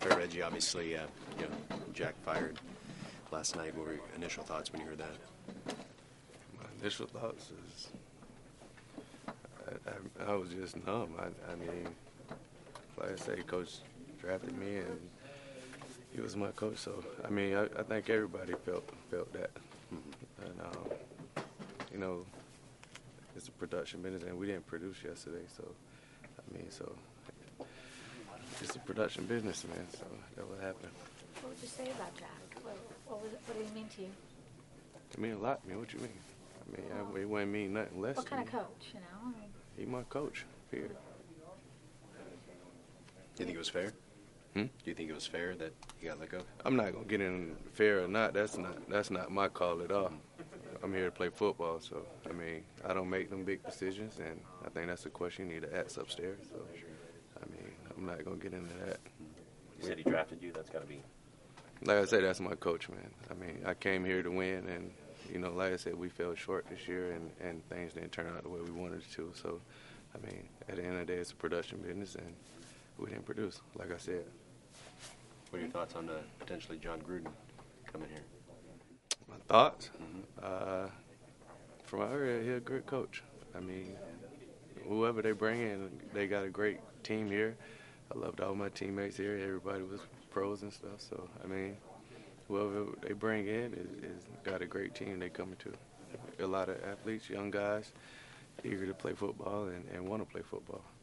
All right, Reggie, obviously, Jack fired last night. What were your initial thoughts when you heard that? My initial thoughts is I was just numb. I mean, like I say, Coach drafted me, and he was my coach. So, I mean, I think everybody felt that. And, it's a production business, and we didn't produce yesterday. So, I mean, it's a production business, man. So that what happened. What would you say about Jack? What did he mean to you? It mean a lot, man. What you mean? I mean, it wouldn't mean nothing less. What kind of coach, you know? I mean, he my coach, period. Do you think it was fair? Hmm? Do you think it was fair that he got let go? I'm not gonna get in fair or not. That's not my call at all. I'm here to play football, so I mean, I don't make them big decisions, and I think that's a question you need to ask upstairs. So, I mean, I'm not gonna get into that. You said he drafted you. That's got to be. Like I said, that's my coach, man. I mean, I came here to win, and like I said, we fell short this year, and things didn't turn out the way we wanted it to. So, I mean, at the end of the day, it's a production business, and we didn't produce, like I said. What are your thoughts on potentially John Gruden coming here? My thoughts? From what I heard, he's a great coach. I mean, whoever they bring in, they got a great team here. I loved all my teammates here. Everybody was pros and stuff. So, I mean, whoever they bring in is got a great team they coming to. A lot of athletes, young guys, eager to play football and want to play football.